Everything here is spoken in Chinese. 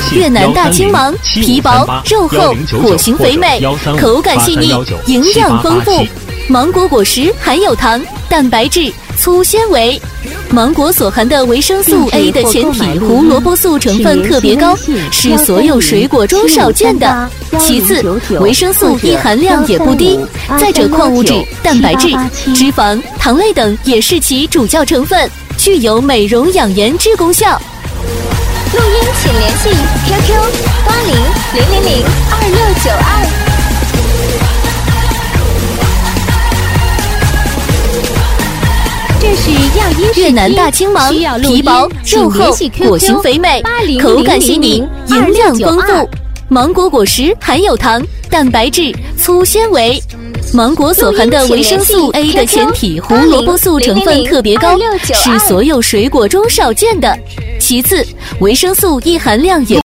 越南大青芒，皮薄肉厚，果形肥美，口感细腻，营养丰富。芒果果实含有糖、蛋白质、粗纤维。芒果所含的维生素 A 的前体胡萝卜素成分特别高，是所有水果中少见的。其次，维生素 E 含量也不低。再者，矿物质、蛋白质、脂肪、糖类等也是其主要成分，具有美容养颜之功效。 录音请联系 QQ8000002692。这是药音越南大青芒，皮薄肉厚，果形肥美，口感细腻，营养丰富。芒果果实含有糖、蛋白质、粗纤维。芒果所含的维生素 A 的前体胡萝卜素成分特别高，是所有水果中少见的。其次，维生素 E 含量也